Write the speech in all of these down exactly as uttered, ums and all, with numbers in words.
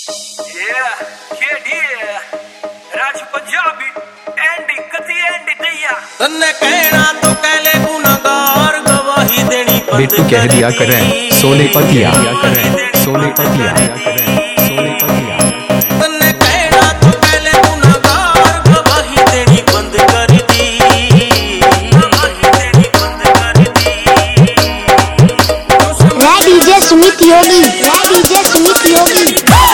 बेटू कह दिया करें सोने पतिया करें सोने पतिया करें सोने पतिया DJ Sumit Yogi DJ Sumit Yogi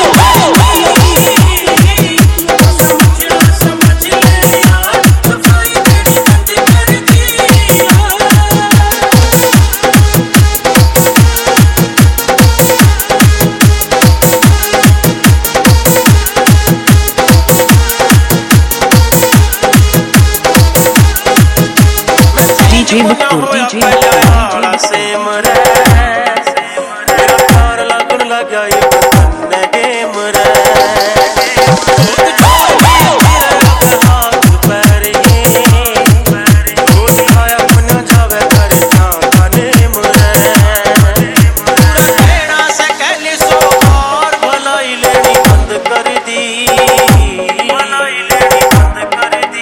DJ Muktu DJ से मरे मेरा प्यार लगन लग गया ये तन्ने गेम रे हाथ पैर ये वो दिखाया मन जावे कर खाने मुरे तेरा से कहली सो और भलाई लेनी बंद कर दी भलाई लेनी बंद कर दी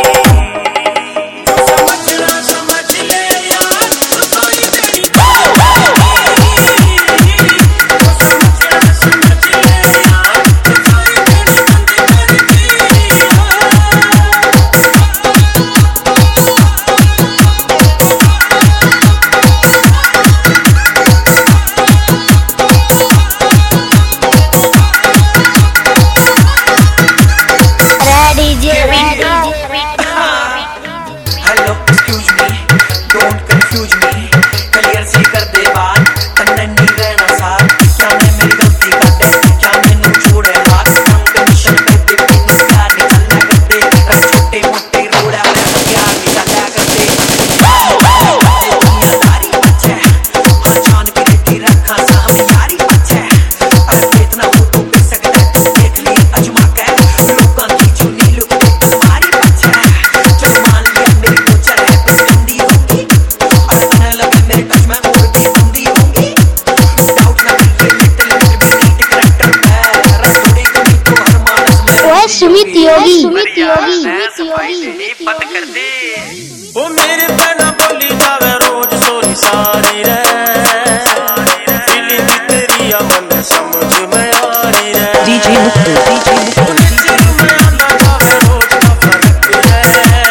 सुमित योगी सुमित योगी बंद कर दे वो मेरे पे ना बोली जावे रोज सोरी सारी रे फीलिंग तेरी आ मन समझ में आ रही रे डीजे मुक्तू डीजे मुक्तू में आंदा जावे रोज का फर्क रे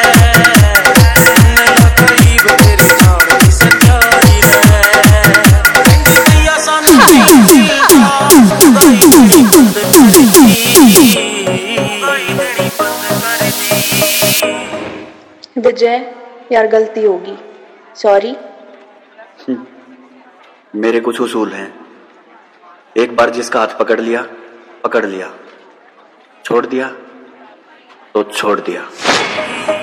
न लगाई वो तेरी जान की सच्चाई रे दिया सन विजय यार गलती होगी सॉरी। मेरे कुछ उसूल हैं। एक बार जिसका हाथ पकड़ लिया पकड़ लिया, छोड़ दिया तो छोड़ दिया।